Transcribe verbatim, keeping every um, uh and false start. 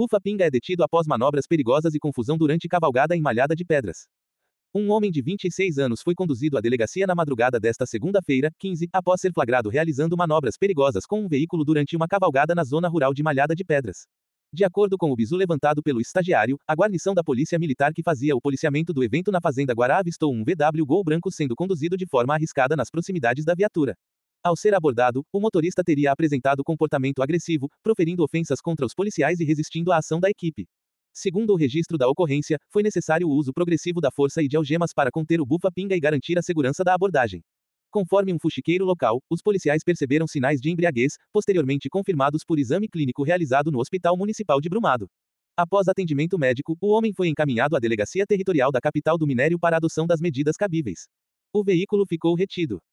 Bufa Pinga é detido após manobras perigosas e confusão durante cavalgada em Malhada de Pedras. Um homem de vinte e seis anos foi conduzido à delegacia na madrugada desta segunda-feira, quinze, após ser flagrado realizando manobras perigosas com um veículo durante uma cavalgada na zona rural de Malhada de Pedras. De acordo com o bizu levantado pelo estagiário, a guarnição da Polícia Militar que fazia o policiamento do evento na Fazenda Guará avistou um V W Gol branco sendo conduzido de forma arriscada nas proximidades da viatura. Ao ser abordado, o motorista teria apresentado comportamento agressivo, proferindo ofensas contra os policiais e resistindo à ação da equipe. Segundo o registro da ocorrência, foi necessário o uso progressivo da força e de algemas para conter o Bufa Pinga e garantir a segurança da abordagem. Conforme um fuxiqueiro local, os policiais perceberam sinais de embriaguez, posteriormente confirmados por exame clínico realizado no Hospital Municipal de Brumado. Após atendimento médico, o homem foi encaminhado à Delegacia Territorial da capital do Minério para a adoção das medidas cabíveis. O veículo ficou retido.